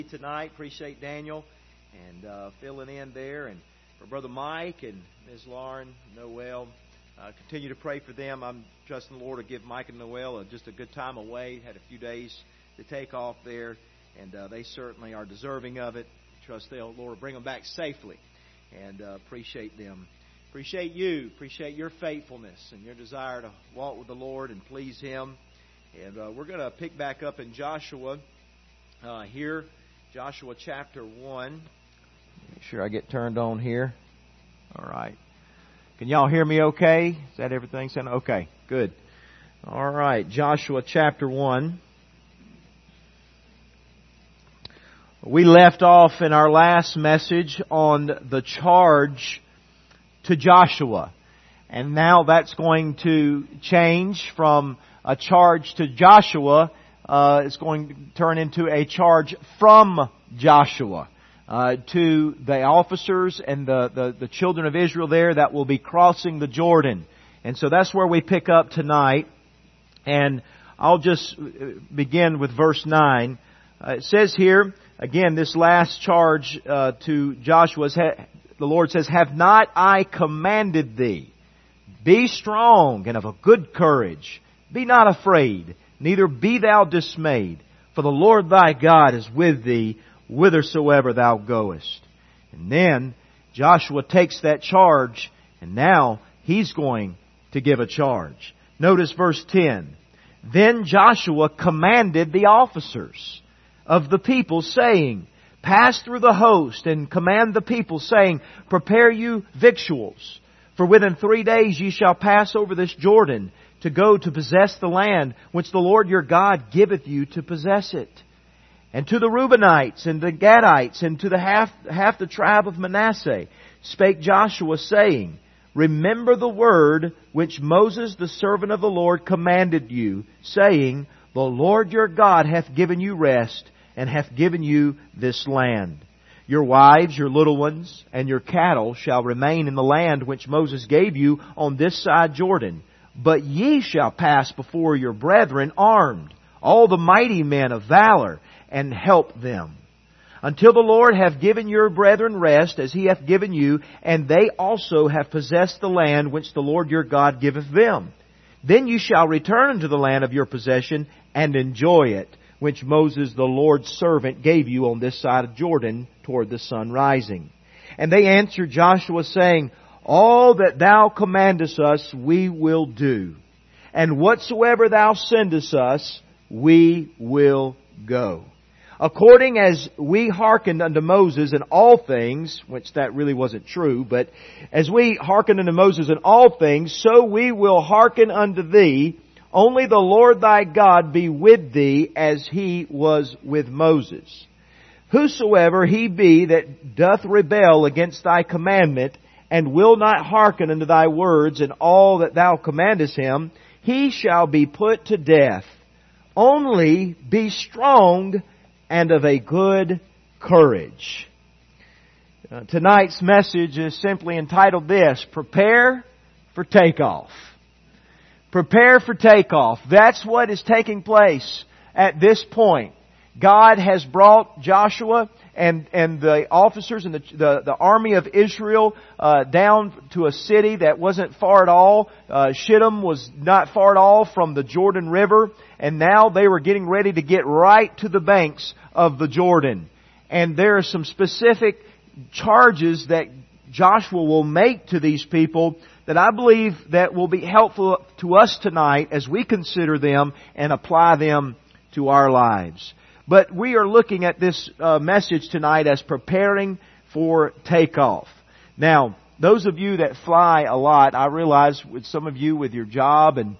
tonight. Appreciate Daniel and filling in there, and for Brother Mike and Ms. Lauren, Noel. Continue to pray for them. I'm trusting the Lord to give Mike and Noel just a good time away. Had a few days to take off there, and they certainly are deserving of it. Trust the Lord will bring them back safely, and appreciate them. Appreciate you. Appreciate your faithfulness and your desire to walk with the Lord and please Him. And we're going to pick back up in Joshua here. Joshua chapter 1. Make sure I get turned on here. All right. Can y'all hear me okay? Is that everything sounding okay? Good. All right. Joshua chapter 1. We left off in our last message on the charge to Joshua. And now that's going to change from a charge to Joshua. It's going to turn into a charge from Joshua to the officers and the children of Israel there that will be crossing the Jordan. And so that's where we pick up tonight. And I'll just begin with verse 9. It says here, again, this last charge to Joshua, the Lord says, "Have not I commanded thee? Be strong and of a good courage. Be not afraid, neither be thou dismayed. For the Lord thy God is with thee, whithersoever thou goest." And then Joshua takes that charge, and now he's going to give a charge. Notice verse 10. "Then Joshua commanded the officers of the people, saying, Pass through the host, and command the people, saying, Prepare you victuals, for within 3 days ye shall pass over this Jordan, to go to possess the land which the Lord your God giveth you to possess it. And to the Reubenites and the Gadites and to the half the tribe of Manasseh spake Joshua, saying, Remember the word which Moses the servant of the Lord commanded you, saying, The Lord your God hath given you rest, and hath given you this land. Your wives, your little ones, and your cattle shall remain in the land which Moses gave you on this side Jordan. But ye shall pass before your brethren armed, all the mighty men of valor, and help them, until the Lord have given your brethren rest, as He hath given you, and they also have possessed the land which the Lord your God giveth them. Then you shall return unto the land of your possession, and enjoy it, which Moses the Lord's servant gave you on this side of Jordan, toward the sun rising. And they answered Joshua, saying, All that thou commandest us we will do, and whatsoever thou sendest us we will go. According as we hearkened unto Moses in all things," which that really wasn't true, but "as we hearkened unto Moses in all things, so we will hearken unto thee. Only the Lord thy God be with thee, as He was with Moses. Whosoever he be that doth rebel against thy commandment, and will not hearken unto thy words and all that thou commandest him, he shall be put to death. Only be strong and of a good courage." Tonight's message is simply entitled this: Prepare for Takeoff. Prepare for takeoff. That's what is taking place at this point. God has brought Joshua and the officers and the army of Israel down to a city that wasn't far at all. Shittim was not far at all from the Jordan River, and now they were getting ready to get right to the banks of the Jordan. And there are some specific charges that Joshua will make to these people that I believe that will be helpful to us tonight as we consider them and apply them to our lives. But we are looking at this message tonight as preparing for takeoff. Now, those of you that fly a lot, I realize with some of you with your job and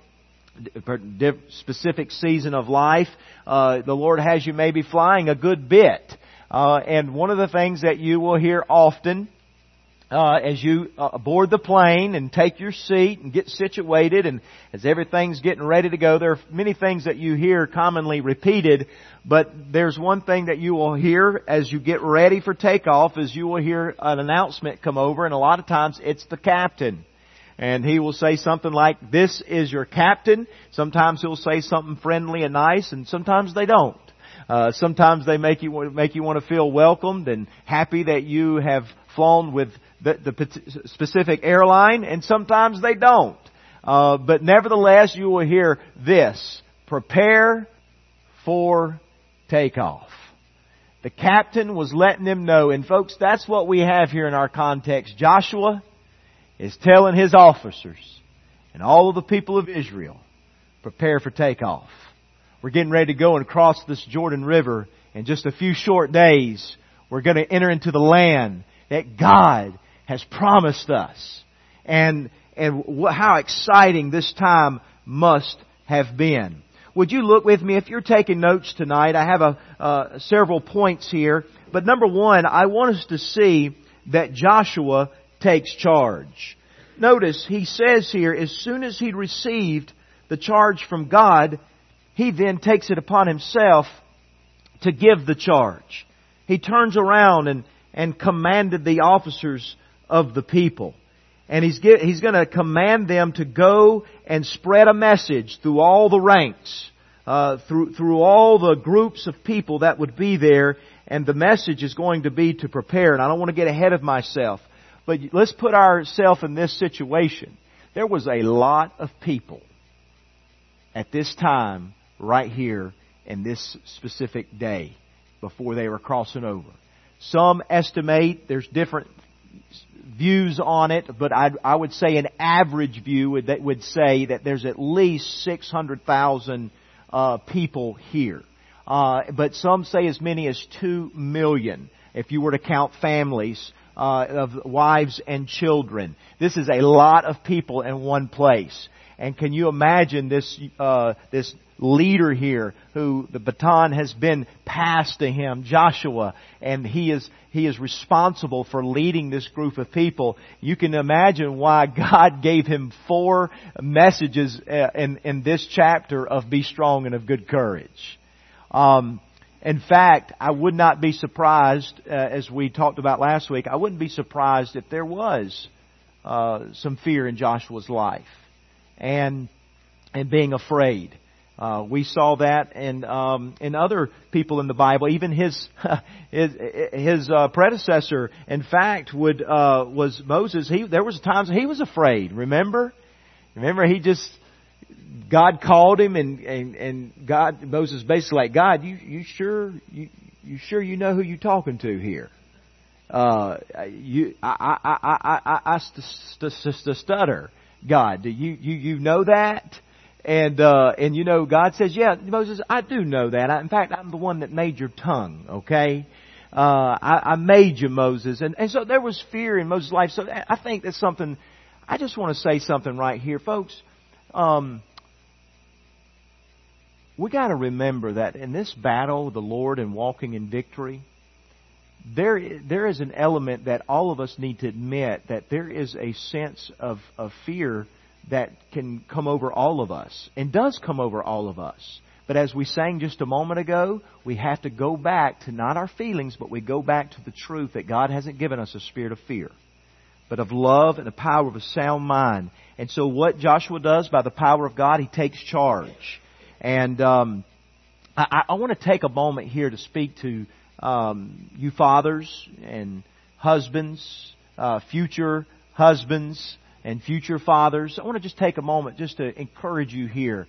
specific season of life, the Lord has you maybe flying a good bit. And one of the things that you will hear often as you board the plane and take your seat and get situated, and as everything's getting ready to go, there are many things that you hear commonly repeated, but there's one thing that you will hear as you get ready for takeoff is you will hear an announcement come over, and a lot of times it's the captain. And he will say something like, "This is your captain." Sometimes he'll say something friendly and nice, and sometimes they don't. Sometimes they make you want to feel welcomed and happy that you have flown with the specific airline, and sometimes they don't. But nevertheless, you will hear this: prepare for takeoff. The captain was letting them know, and folks, that's what we have here in our context. Joshua is telling his officers and all of the people of Israel, prepare for takeoff. We're getting ready to go and cross this Jordan River in just a few short days. We're going to enter into the land that God has promised us. And how exciting this time must have been. Would you look with me, if you're taking notes tonight? I have several points here. But number one, I want us to see that Joshua takes charge. Notice, he says here, as soon as he received the charge from God, he then takes it upon himself to give the charge. He turns around and commanded the officers of the people. And he's going to command them to go and spread a message through all the ranks, through all the groups of people that would be there. And the message is going to be to prepare. And I don't want to get ahead of myself, but let's put ourselves in this situation. There was a lot of people at this time right here in this specific day before they were crossing over. Some estimate, there's different views on it, but I would say an average view would say that there's at least 600,000 people here. But some say as many as 2 million if you were to count families of wives and children. This is a lot of people in one place. And can you imagine this leader here who the baton has been passed to him, Joshua, and he is responsible for leading this group of people. You can imagine why God gave him 4 messages in this chapter of be strong and of good courage. In fact, I would not be surprised, as we talked about last week, I wouldn't be surprised if there was some fear in Joshua's life and being afraid. We saw that in other people in the Bible. Even his predecessor, in fact, was Moses. There was times he was afraid. Remember, God called him, and Moses basically like, God, you sure you know who you're talking to here? I stutter. God, do you know that? And God says, yeah, Moses, I do know that. In fact, I'm the one that made your tongue, okay? I made you, Moses. And so there was fear in Moses' life. So I think that's something, I just want to say something right here, folks. We got to remember that in this battle with the Lord and walking in victory, there is an element that all of us need to admit, that there is a sense of fear that can come over all of us, and does come over all of us. But as we sang just a moment ago, we have to go back to not our feelings, but we go back to the truth that God hasn't given us a spirit of fear, but of love and the power of a sound mind. And so what Joshua does by the power of God, he takes charge. And I want to take a moment here to speak to you fathers and husbands, future husbands and future fathers. I want to just take a moment just to encourage you here.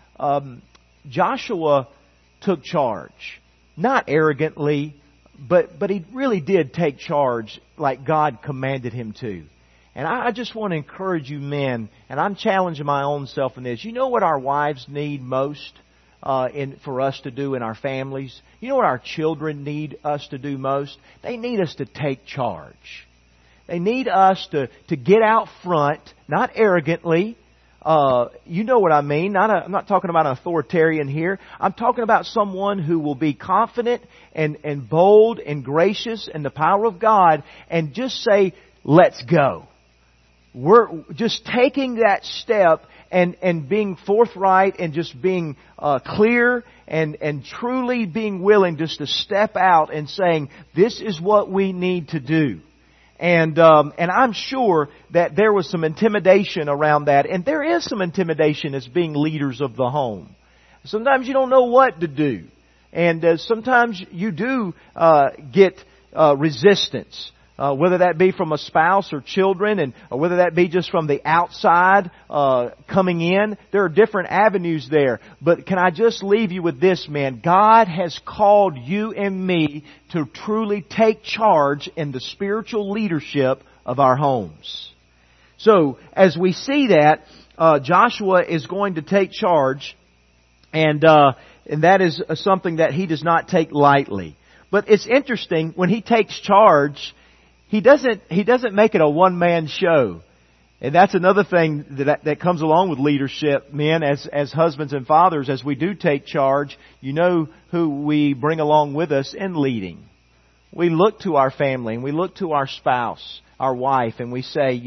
Joshua took charge, not arrogantly, but he really did take charge like God commanded him to. And I just want to encourage you men, and I'm challenging my own self in this. You know what our wives need most for us to do in our families? You know what our children need us to do most? They need us to take charge. They need us to get out front, not arrogantly. You know what I mean. I'm not talking about an authoritarian here. I'm talking about someone who will be confident and bold and gracious in the power of God and just say, let's go. We're just taking that step and being forthright and just being clear and truly being willing just to step out and saying, this is what we need to do. And I'm sure that there was some intimidation around that. And there is some intimidation as being leaders of the home. Sometimes you don't know what to do. And sometimes you do get resistance. Whether that be from a spouse or children, or whether that be just from the outside coming in. There are different avenues there. But can I just leave you with this, man? God has called you and me to truly take charge in the spiritual leadership of our homes. So, as we see that, Joshua is going to take charge, and that is something that he does not take lightly. But it's interesting, when he takes charge, he doesn't make it a one-man show. And that's another thing that comes along with leadership, men, as husbands and fathers. As we do take charge, you know who we bring along with us in leading. We look to our family and we look to our spouse, our wife, and we say,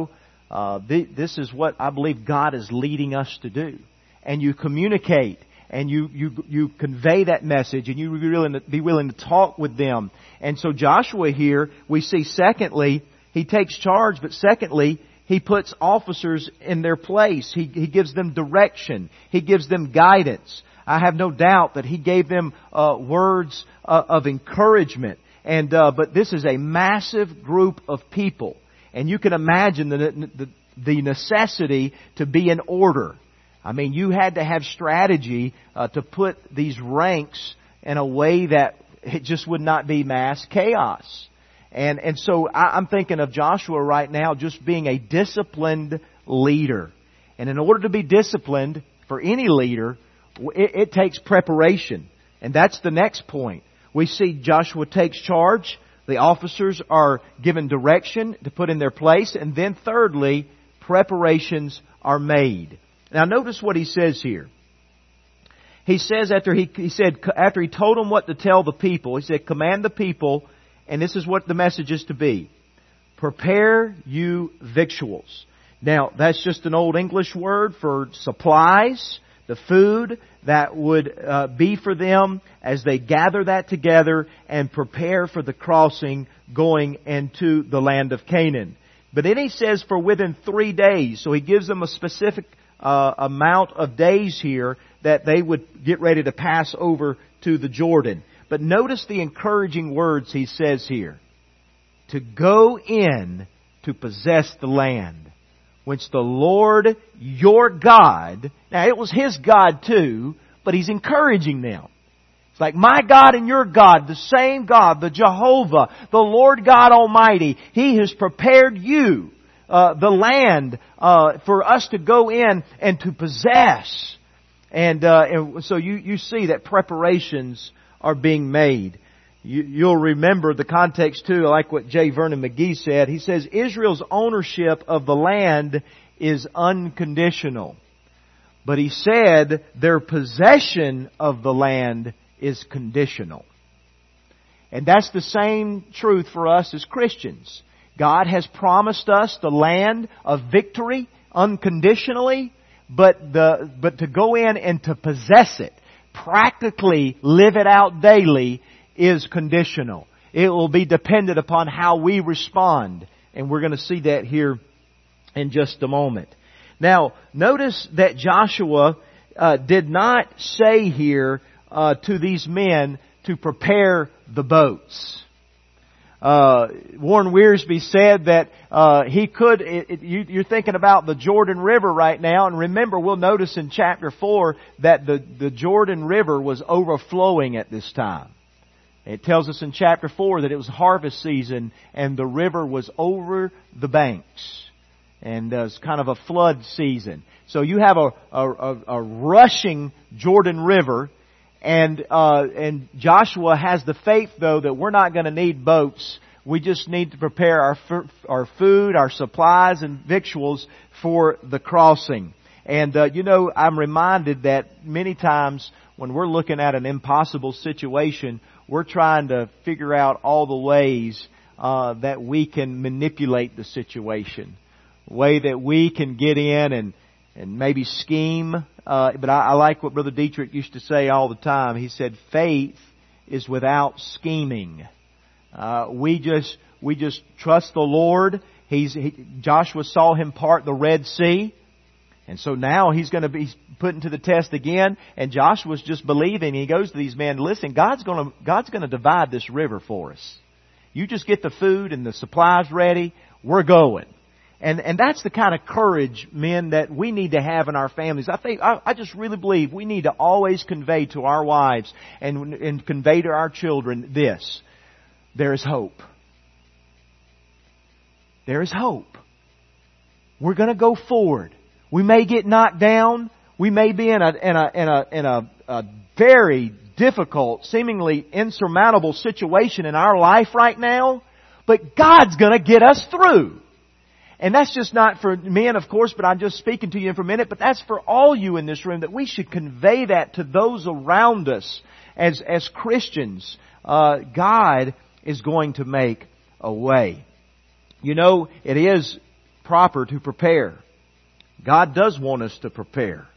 this is what I believe God is leading us to do. And you communicate and you convey that message, and you be willing to talk with them. And so Joshua here, we see secondly, he takes charge, but secondly, he puts officers in their place. He gives them direction. He gives them guidance. I have no doubt that he gave them words of encouragement. But this is a massive group of people, and you can imagine the necessity to be in order. I mean, you had to have strategy to put these ranks in a way that it just would not be mass chaos. And so I'm thinking of Joshua right now just being a disciplined leader. And in order to be disciplined for any leader, it takes preparation. And that's the next point. We see Joshua takes charge. The officers are given direction to put in their place. And then thirdly, preparations are made. Now notice what he says here. He says after he told them what to tell the people, he said, command the people, and this is what the message is to be. Prepare you victuals. Now, that's just an old English word for supplies, the food that would be for them as they gather that together and prepare for the crossing going into the land of Canaan. But then he says for within 3 days, so he gives them a specific amount of days here that they would get ready to pass over to the Jordan. But notice the encouraging words he says here. To go in to possess the land, which the Lord your God, now it was His God too, but He's encouraging them. It's like, my God and your God, the same God, the Jehovah, the Lord God Almighty, He has prepared you the land for us to go in and to possess. And so you see that preparations are being made. You'll remember the context too, like what J. Vernon McGee said. He says, Israel's ownership of the land is unconditional. But he said their possession of the land is conditional. And that's the same truth for us as Christians. God has promised us the land of victory unconditionally, but to go in and to possess it, practically live it out daily, is conditional. It will be dependent upon how we respond. And we're going to see that here in just a moment. Now, notice that Joshua did not say here to these men to prepare the boats. Warren Wiersbe said that he could, you're thinking about the Jordan River right now, and remember, we'll notice in chapter 4 that the Jordan River was overflowing at this time. It tells us in chapter 4 that it was harvest season and the river was over the banks. And it's kind of a flood season. So you have a rushing Jordan River, and Joshua has the faith, though, that we're not going to need boats. We just need to prepare our food, our supplies, and victuals for the crossing. And I'm reminded that many times when we're looking at an impossible situation, we're trying to figure out all the ways that we can manipulate the situation. Way that we can get in and maybe scheme. But I like what Brother Dietrich used to say all the time. He said, faith is without scheming. We just trust the Lord. Joshua saw Him part the Red Sea. And so now he's going to be put into the test again, and Joshua's just believing. He goes to these men, listen, God's going to divide this river for us. You just get the food and the supplies ready. We're going. And that's the kind of courage, men, that we need to have in our families. I just really believe we need to always convey to our wives and convey to our children this. There is hope. There is hope. We're going to go forward. We may get knocked down. We may be in a very difficult, seemingly insurmountable situation in our life right now, but God's going to get us through. And that's just not for men, of course, but I'm just speaking to you for a minute, but that's for all you in this room, that we should convey that to those around us as Christians. God is going to make a way. You know, it is proper to prepare. God does want us to prepare.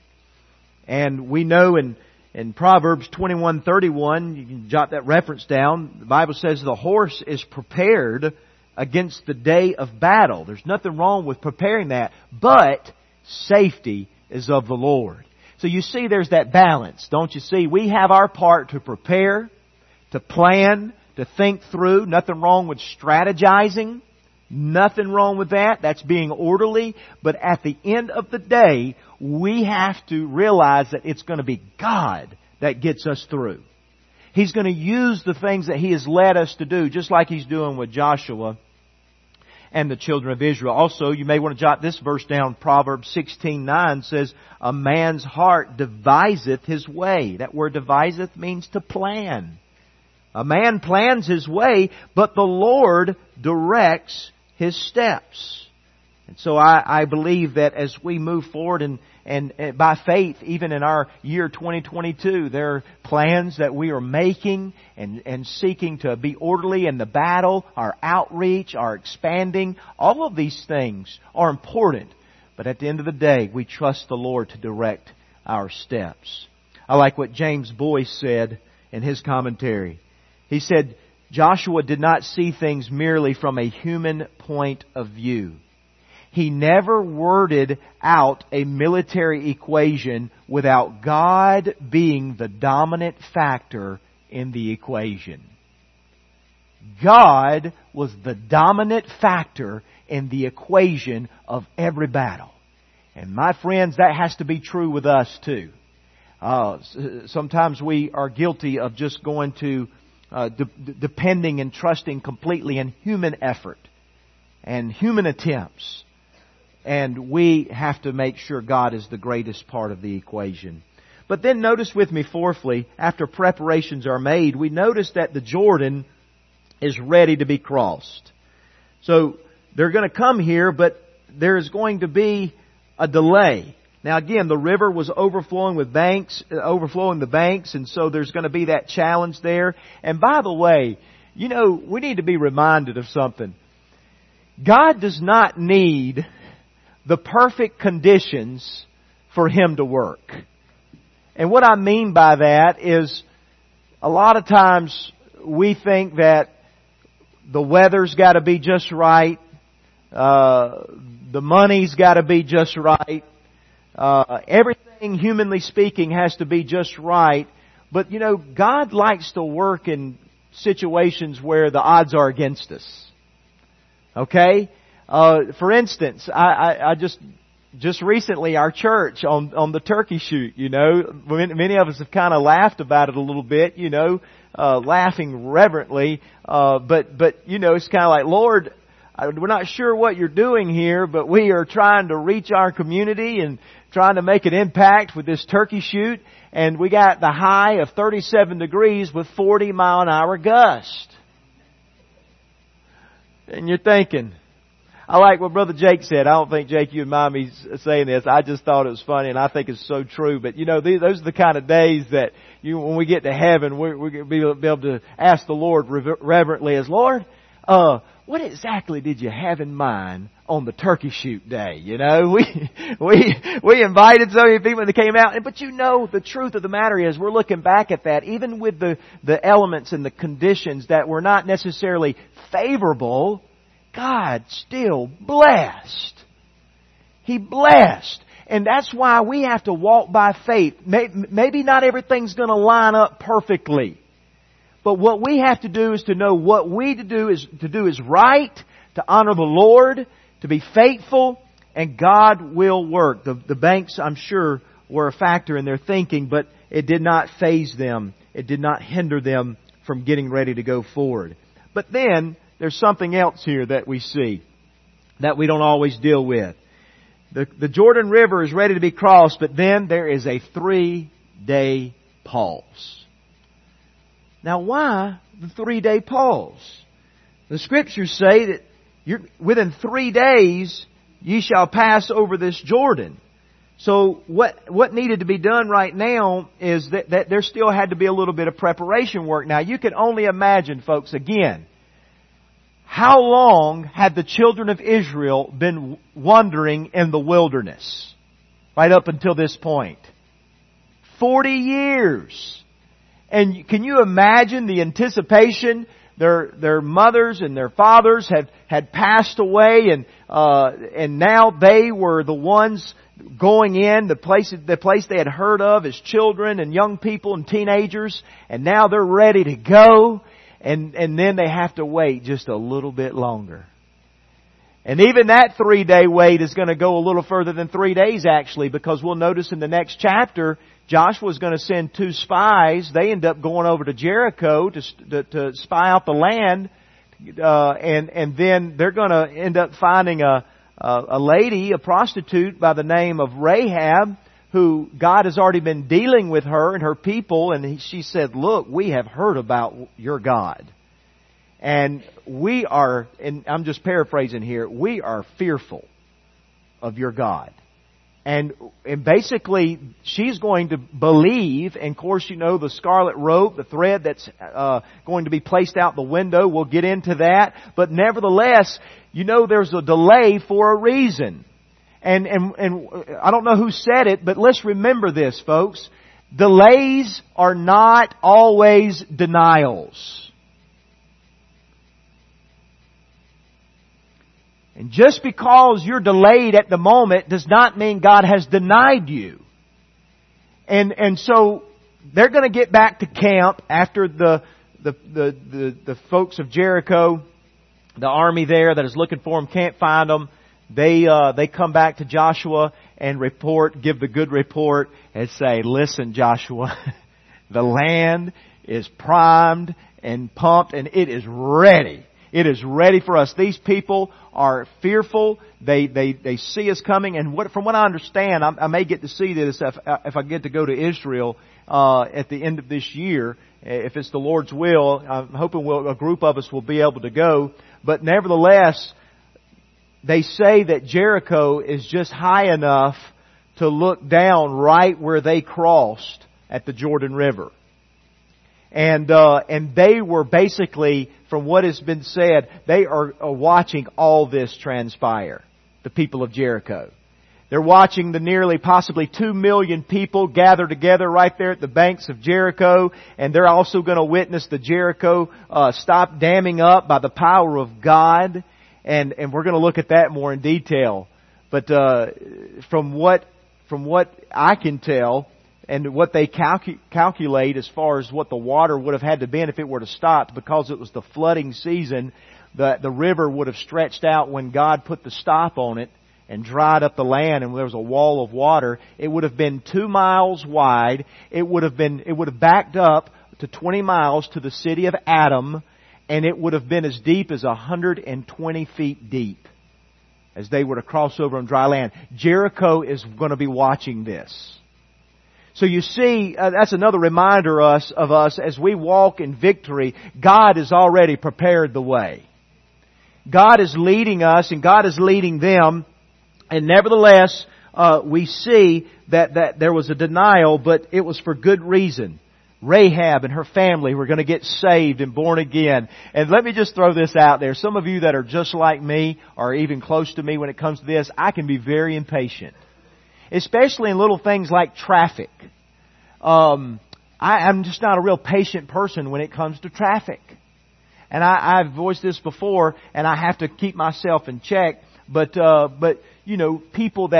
And we know in Proverbs 21:31, you can jot that reference down, the Bible says the horse is prepared against the day of battle. There's nothing wrong with preparing that, but safety is of the Lord. So you see there's that balance, don't you see? We have our part to prepare, to plan, to think through. Nothing wrong with strategizing. Nothing wrong with that. That's being orderly. But at the end of the day, we have to realize that it's going to be God that gets us through. He's going to use the things that He has led us to do, just like He's doing with Joshua and the children of Israel. Also, you may want to jot this verse down. Proverbs 16:9 says, a man's heart deviseth his way. That word deviseth means to plan. A man plans his way, but the Lord directs his steps. And so I believe that as we move forward and by faith, even in our year 2022, there are plans that we are making and seeking to be orderly in the battle, our outreach, our expanding. All of these things are important. But at the end of the day, we trust the Lord to direct our steps. I like what James Boyce said in his commentary. He said, Joshua did not see things merely from a human point of view. He never worded out a military equation without God being the dominant factor in the equation. God was the dominant factor in the equation of every battle. And my friends, that has to be true with us too. Sometimes we are guilty of just going to depending and trusting completely in human effort and human attempts. And we have to make sure God is the greatest part of the equation. But then notice with me, fourthly, after preparations are made, we notice that the Jordan is ready to be crossed. So they're going to come here, but there's going to be a delay. Now again, the river was overflowing the banks, and so there's going to be that challenge there. And by the way, you know, we need to be reminded of something. God does not need the perfect conditions for Him to work. And what I mean by that is, a lot of times we think that the weather's got to be just right, the money's got to be just right, everything, humanly speaking, has to be just right. But, you know, God likes to work in situations where the odds are against us. Okay? For instance, I just recently, our church on the turkey shoot, you know, many of us have kind of laughed about it a little bit, you know, laughing reverently. But, you know, it's kind of like, Lord, we're not sure what you're doing here, but we are trying to reach our community and trying to make an impact with this turkey shoot. And we got the high of 37 degrees with 40-mile-an-hour gust. And you're thinking, I like what Brother Jake said. I don't think, Jake, you and mind me saying this. I just thought it was funny, and I think it's so true. But, you know, those are the kind of days that when we get to heaven, we're going to be able to ask the Lord reverently as, Lord, what exactly did you have in mind on the turkey shoot day? You know, we invited so many people and they came out. But you know, the truth of the matter is, we're looking back at that, even with the elements and the conditions that were not necessarily favorable, God still blessed. He blessed. And that's why we have to walk by faith. Maybe not everything's going to line up perfectly. But what we have to do is to know what we to do is right, to honor the Lord, to be faithful, and God will work. The banks, I'm sure, were a factor in their thinking, but it did not faze them. It did not hinder them from getting ready to go forward. But then, there's something else here that we see that we don't always deal with. The Jordan River is ready to be crossed, but then there is a 3-day pause. Now why the 3-day pause? The Scriptures say that within 3 days ye shall pass over this Jordan. So what needed to be done right now is that there still had to be a little bit of preparation work. Now you can only imagine, folks, again, how long had the children of Israel been wandering in the wilderness? Right up until this point. 40 years. And can you imagine the anticipation? Their mothers and their fathers had passed away, and now they were the ones going in, the place they had heard of as children and young people and teenagers, and now they're ready to go. And then they have to wait just a little bit longer. And even that 3-day wait is going to go a little further than 3 days actually, because we'll notice in the next chapter, Joshua's going to send 2 spies. They end up going over to Jericho to spy out the land. And then they're going to end up finding a lady, a prostitute by the name of Rahab, who God has already been dealing with her and her people, and she said, look, we have heard about your God. And we are, and I'm just paraphrasing here, we are fearful of your God. And basically, she's going to believe, and of course you know the scarlet rope, the thread that's going to be placed out the window, we'll get into that. But nevertheless, you know there's a delay for a reason. And I don't know who said it, but let's remember this, folks. Delays are not always denials. And just because you're delayed at the moment does not mean God has denied you. And so they're going to get back to camp after the folks of Jericho, the army there that is looking for them, can't find them. They come back to Joshua and give the good report and say, listen, Joshua, the land is primed and pumped and it is ready. It is ready for us. These people are fearful. They see us coming. And from what I understand, I may get to see this if I get to go to Israel at the end of this year. If it's the Lord's will, I'm hoping a group of us will be able to go. But nevertheless, they say that Jericho is just high enough to look down right where they crossed at the Jordan River. And they were basically, from what has been said, they are watching all this transpire. The people of Jericho. They're watching the nearly possibly 2 million people gather together right there at the banks of Jericho. And they're also going to witness the Jericho stop damming up by the power of God. And we're going to look at that more in detail. But from what I can tell, and what they calculate as far as what the water would have had to be if it were to stop, because it was the flooding season, the river would have stretched out when God put the stop on it and dried up the land, and there was a wall of water. It would have been 2 miles wide. It would have backed up to 20 miles to the city of Adam, and it would have been as deep as 120 feet deep as they were to cross over on dry land. Jericho is going to be watching this. So you see, that's another reminder of us as we walk in victory. God has already prepared the way. God is leading us and God is leading them. And nevertheless, we see that there was a denial, but it was for good reason. Rahab and her family were going to get saved and born again. And let me just throw this out there. Some of you that are just like me, or even close to me when it comes to this, I can be very impatient. Especially in little things like traffic. I'm just not a real patient person when it comes to traffic. And I've voiced this before, and I have to keep myself in check. But you know, people that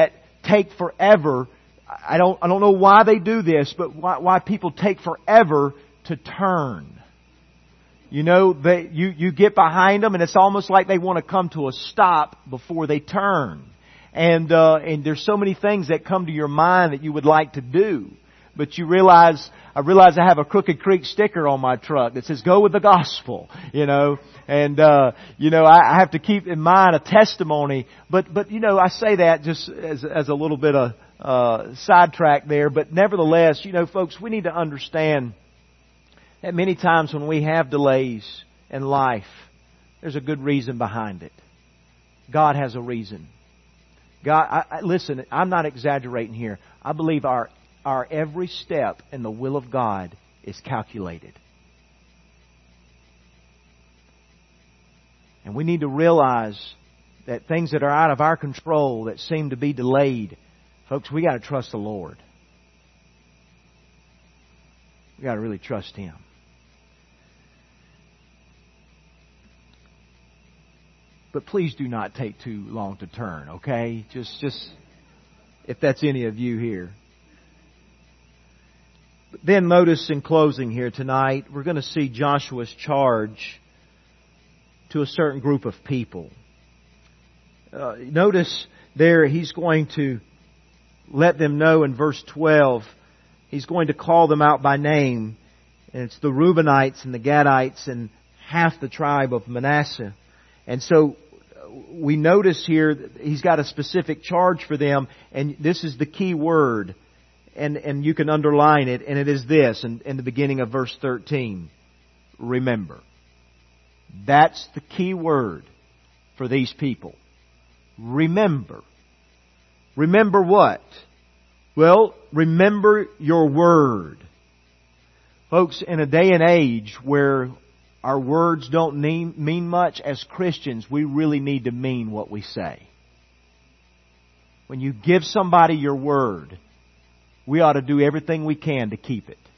take forever. I don't know why they do this, but why people take forever to turn. You know, you get behind them and it's almost like they want to come to a stop before they turn. And there's so many things that come to your mind that you would like to do. But I realize I have a Crooked Creek sticker on my truck that says, go with the gospel, you know. And, I have to keep in mind a testimony. But, I say that just as a little bit of, sidetrack there. But nevertheless, folks, we need to understand that many times when we have delays in life, there's a good reason behind it. God has a reason. God, listen, I'm not exaggerating here. I believe our every step in the will of God is calculated. And we need to realize that things that are out of our control, that seem to be delayed, folks, we got to trust the Lord. We got to really trust Him. But please do not take too long to turn, okay? Just if that's any of you here. But then notice in closing here tonight, we're going to see Joshua's charge to a certain group of people. Notice there he's going to let them know in verse 12, he's going to call them out by name. And it's the Reubenites and the Gadites and half the tribe of Manasseh. And so we notice here that he's got a specific charge for them, and this is the key word, and you can underline it, and it is this, in the beginning of verse 13. Remember. That's the key word for these people. Remember. Remember what? Well, remember your word. Folks, in a day and age where our words don't mean much, as Christians, we really need to mean what we say. When you give somebody your word, we ought to do everything we can to keep it.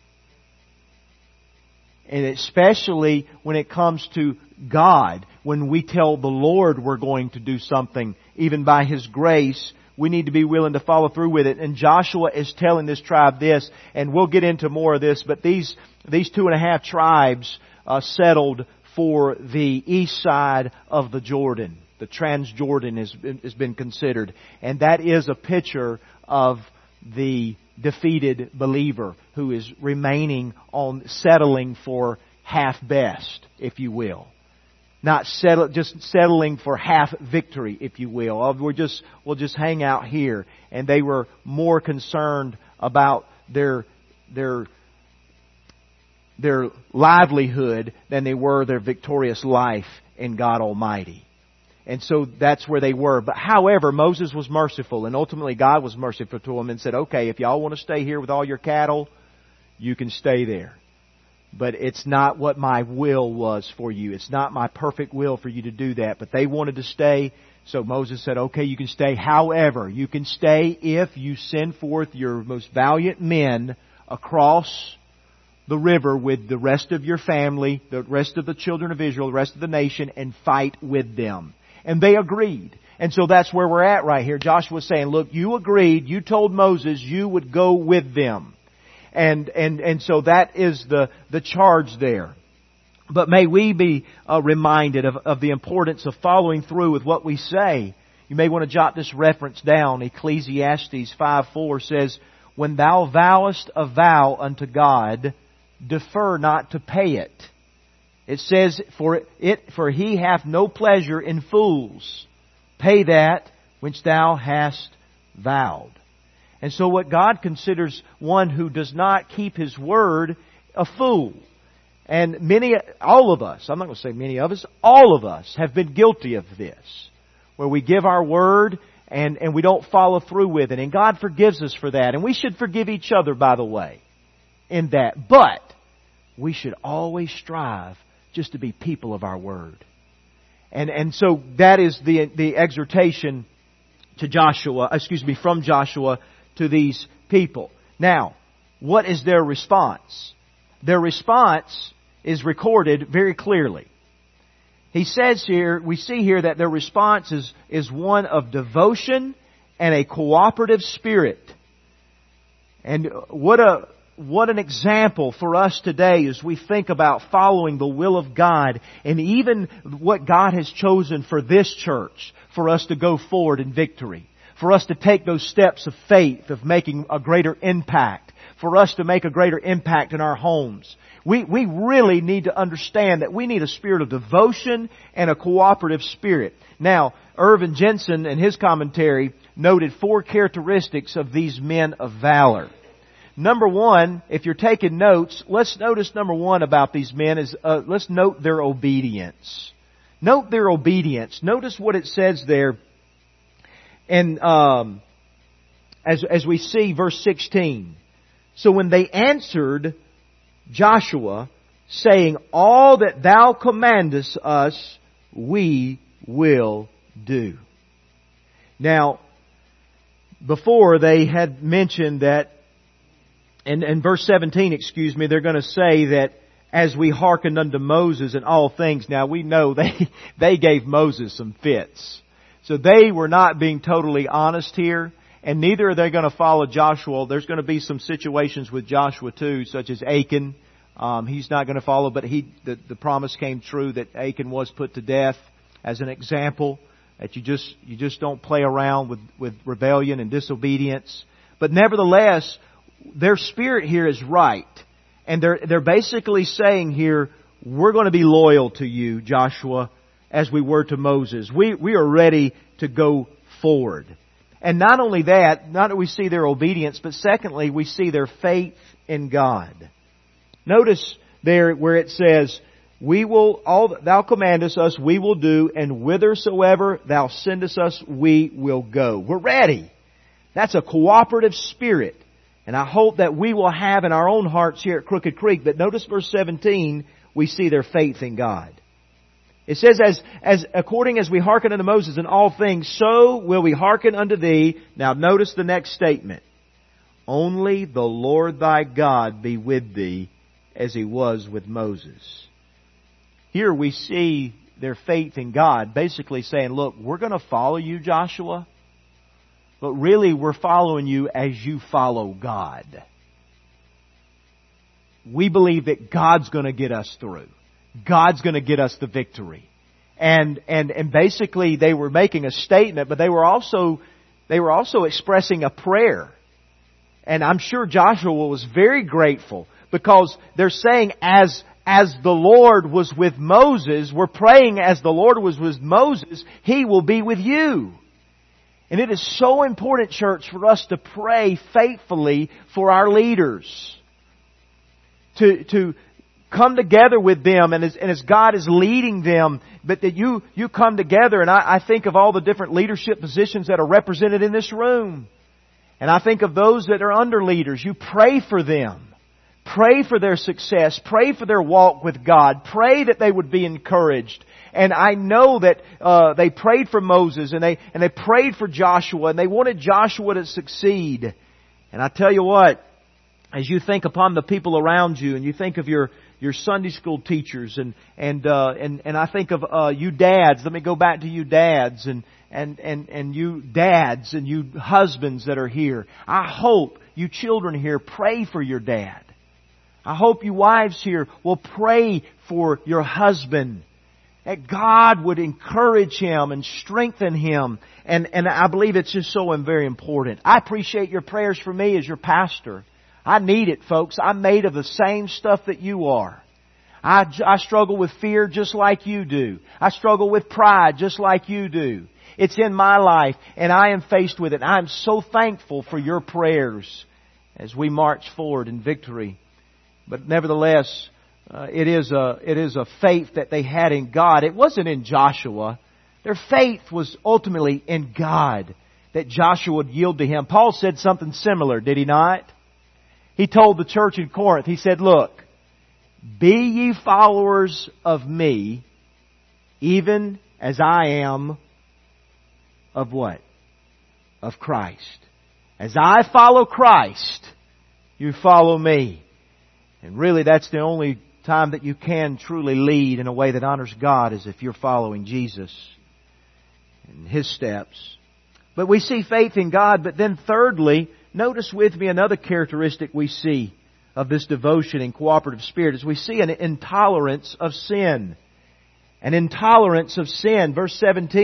And especially when it comes to God, when we tell the Lord we're going to do something, even by His grace, we need to be willing to follow through with it. And Joshua is telling this tribe this, and we'll get into more of this, but these 2.5 tribes settled for the east side of the Jordan. The Transjordan has been considered. And that is a picture of the defeated believer who is remaining on settling for half best, if you will. Not just settling for half victory, if you will. We'll just hang out here. And they were more concerned about their livelihood than they were their victorious life in God Almighty. And so that's where they were. But however, Moses was merciful, and ultimately God was merciful to them and said, okay, if y'all want to stay here with all your cattle, you can stay there. But it's not what my will was for you. It's not my perfect will for you to do that. But they wanted to stay, so Moses said, okay, you can stay. However, you can stay if you send forth your most valiant men across the river with the rest of your family, the rest of the children of Israel, the rest of the nation, and fight with them. And they agreed. And so that's where we're at right here. Joshua's saying, look, you agreed, you told Moses you would go with them. And so that is the charge there. But may we be reminded of the importance of following through with what we say. You may want to jot this reference down. Ecclesiastes 5:4 says, when thou vowest a vow unto God, defer not to pay it. It says, for He hath no pleasure in fools. Pay that which thou hast vowed. And so what God considers one who does not keep His word, a fool. And all of us, I'm not going to say many of us, all of us have been guilty of this. Where we give our word and we don't follow through with it. And God forgives us for that. And we should forgive each other, by the way, in that. But we should always strive just to be people of our word. And so that is the exhortation to from Joshua to these people. Now, what is their response? Their response is recorded very clearly. He says here, we see here that their response is one of devotion and a cooperative spirit. And what an example for us today as we think about following the will of God and even what God has chosen for this church, for us to go forward in victory, for us to take those steps of faith, of making a greater impact, for us to make a greater impact in our homes. We really need to understand that we need a spirit of devotion and a cooperative spirit. Now, Irvin Jensen in his commentary noted 4 characteristics of these men of valor. Number one, if you're taking notes, let's notice number one about these men is, let's note their obedience. Note their obedience. Notice what it says there. And, as we see verse 16. So when they answered Joshua, saying, all that thou commandest us, we will do. Now, before they had mentioned that, in verse 17, they're going to say that as we hearkened unto Moses in all things. Now we know they gave Moses some fits. So they were not being totally honest here, and neither are they going to follow Joshua. There's going to be some situations with Joshua too, such as Achan. He's not going to follow, but the promise came true that Achan was put to death as an example that you just don't play around with rebellion and disobedience. But nevertheless, their spirit here is right. And they're basically saying here, we're going to be loyal to you, Joshua, as we were to Moses. We are ready to go forward. And not only that, not that we see their obedience, but secondly, we see their faith in God. Notice there where it says, we will, all that thou commandest us, we will do, and whithersoever thou sendest us, we will go. We're ready. That's a cooperative spirit. And I hope that we will have in our own hearts here at Crooked Creek. But notice verse 17, we see their faith in God. It says, as according as we hearken unto Moses in all things, so will we hearken unto thee. Now notice the next statement. Only the Lord thy God be with thee as He was with Moses. Here we see their faith in God basically saying, look, we're going to follow you, Joshua. But really, we're following you as you follow God. We believe that God's going to get us through. God's going to get us the victory. And basically, they were making a statement, but they were also expressing a prayer. And I'm sure Joshua was very grateful because they're saying, as the Lord was with Moses, we're praying as the Lord was with Moses, He will be with you. And it is so important, church, for us to pray faithfully for our leaders. To come together with them and as God is leading them, but that you come together. And I think of all the different leadership positions that are represented in this room. And I think of those that are under leaders. You pray for them. Pray for their success. Pray for their walk with God. Pray that they would be encouraged. And I know that they prayed for Moses and they prayed for Joshua and they wanted Joshua to succeed. And I tell you what, as you think upon the people around you and you think of your Sunday school teachers and I think of you dads. Let me go back to you dads and you dads and you husbands that are here. I hope you children here pray for your dad. I hope you wives here will pray for your husband. That God would encourage him and strengthen him. And I believe it's just so very important. I appreciate your prayers for me as your pastor. I need it, folks. I'm made of the same stuff that you are. I struggle with fear just like you do. I struggle with pride just like you do. It's in my life and I am faced with it. I'm so thankful for your prayers as we march forward in victory. But nevertheless, it is a faith that they had in God. It wasn't in Joshua. Their faith was ultimately in God, that Joshua would yield to Him. Paul said something similar, did he not? He told the church in Corinth, he said, look, be ye followers of me, even as I am of what? Of Christ. As I follow Christ, you follow me. And really that's the only time that you can truly lead in a way that honors God is if you're following Jesus and His steps. But we see faith in God. But then thirdly, notice with me another characteristic we see of this devotion and cooperative spirit is we see an intolerance of sin. An intolerance of sin. Verse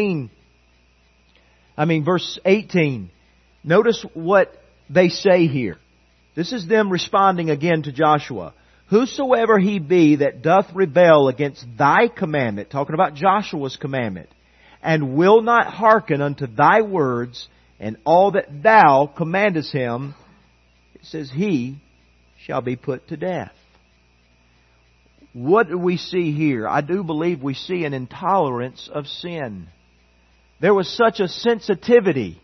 18. Notice what they say here. This is them responding again to Joshua. Whosoever he be that doth rebel against thy commandment, talking about Joshua's commandment, and will not hearken unto thy words and all that thou commandest him, it says, he shall be put to death. What do we see here? I do believe we see an intolerance of sin. There was such a sensitivity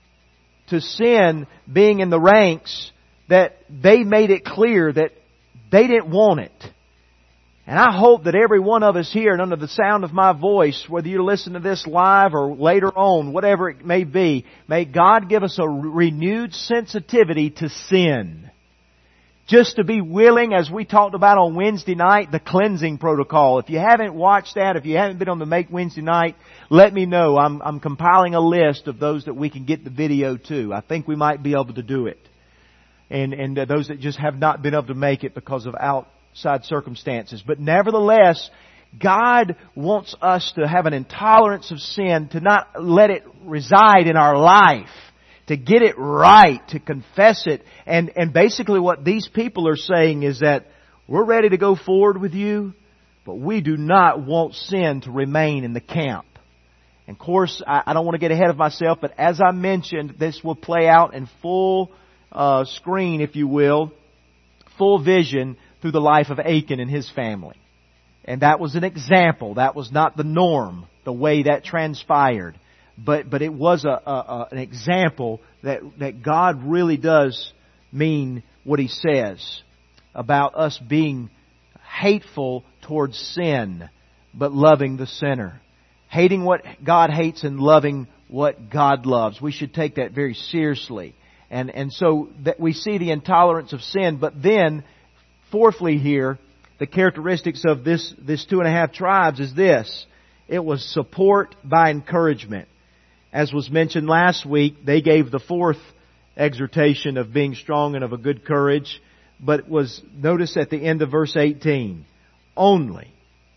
to sin being in the ranks that they made it clear that they didn't want it. And I hope that every one of us here and under the sound of my voice, whether you listen to this live or later on, whatever it may be, may God give us a renewed sensitivity to sin. Just to be willing, as we talked about on Wednesday night, the cleansing protocol. If you haven't watched that, if you haven't been on the Make Wednesday night, let me know. I'm compiling a list of those that we can get the video to. I think we might be able to do it. And those that just have not been able to make it because of outside circumstances. But nevertheless, God wants us to have an intolerance of sin, to not let it reside in our life, to get it right, to confess it. And basically what these people are saying is that we're ready to go forward with you, but we do not want sin to remain in the camp. And of course, I don't want to get ahead of myself, but as I mentioned, this will play out in full screen, if you will, full vision through the life of Achan and his family. And that was an example. That was not the norm, the way that transpired. But it was an example that God really does mean what He says about us being hateful towards sin, but loving the sinner. Hating what God hates and loving what God loves. We should take that very seriously. And so that we see the intolerance of sin. But then, fourthly here, the characteristics of this 2.5 tribes is this. It was support by encouragement. As was mentioned last week, they gave the fourth exhortation of being strong and of a good courage. But it was, notice at the end of verse 18, only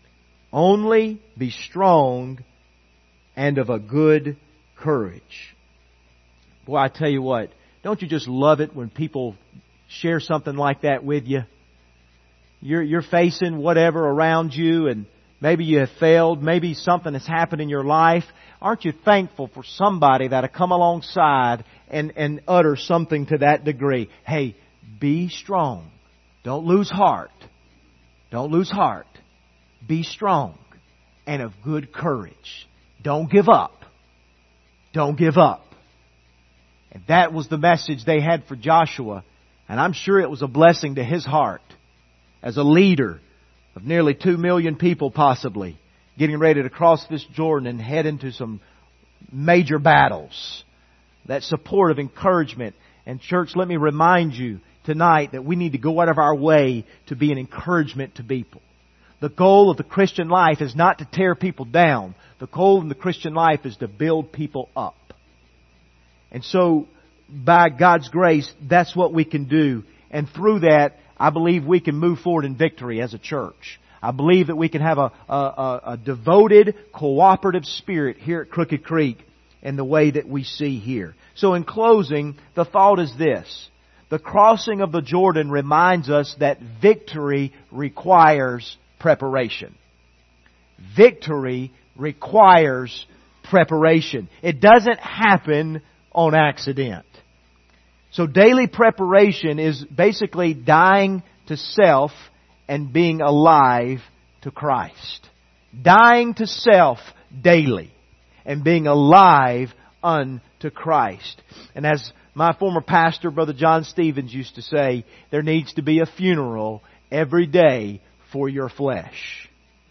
be strong and of a good courage. Boy, I tell you what, don't you just love it when people share something like that with you? You're facing whatever around you, and maybe you have failed, maybe something has happened in your life. Aren't you thankful for somebody that'll come alongside and utter something to that degree? Hey, be strong. Don't lose heart. Don't lose heart. Be strong and of good courage. Don't give up. Don't give up. And that was the message they had for Joshua. And I'm sure it was a blessing to his heart as a leader of nearly 2 million people possibly, getting ready to cross this Jordan and head into some major battles. That support of encouragement. And church, let me remind you tonight that we need to go out of our way to be an encouragement to people. The goal of the Christian life is not to tear people down. The goal in the Christian life is to build people up. And so, by God's grace, that's what we can do. And through that, I believe we can move forward in victory as a church. I believe that we can have a devoted, cooperative spirit here at Crooked Creek in the way that we see here. So in closing, the thought is this. The crossing of the Jordan reminds us that victory requires preparation. Victory requires preparation. It doesn't happen on accident. So daily preparation is basically dying to self and being alive to Christ. Dying to self daily and being alive unto Christ. And as my former pastor, Brother John Stevens, used to say, there needs to be a funeral every day for your flesh.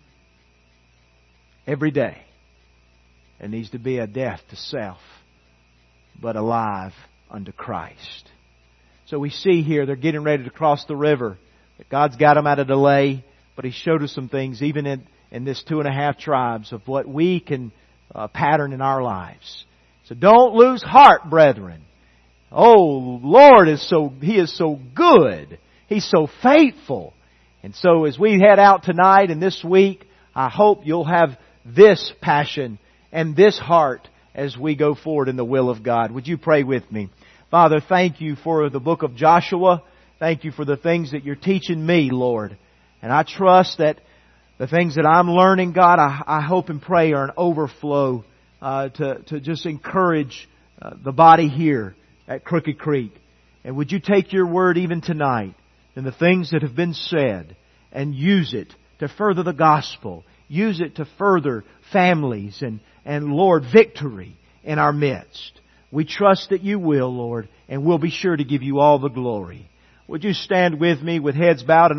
Every day. There needs to be a death to self, but alive unto Christ. So we see here they're getting ready to cross the river. God's got them at a delay, but He showed us some things even in this 2.5 tribes of what we can pattern in our lives. So don't lose heart, brethren. Oh, Lord He is so good. He's so faithful. And so as we head out tonight and this week, I hope you'll have this passion and this heart as we go forward in the will of God. Would you pray with me? Father, thank You for the book of Joshua. Thank You for the things that You're teaching me, Lord. And I trust that the things that I'm learning, God, I hope and pray are an overflow to just encourage the body here at Crooked Creek. And would You take Your word even tonight and the things that have been said and use it to further the gospel. Use it to further families and Lord, victory in our midst. We trust that You will, Lord, and we'll be sure to give You all the glory. Would you stand with me with heads bowed?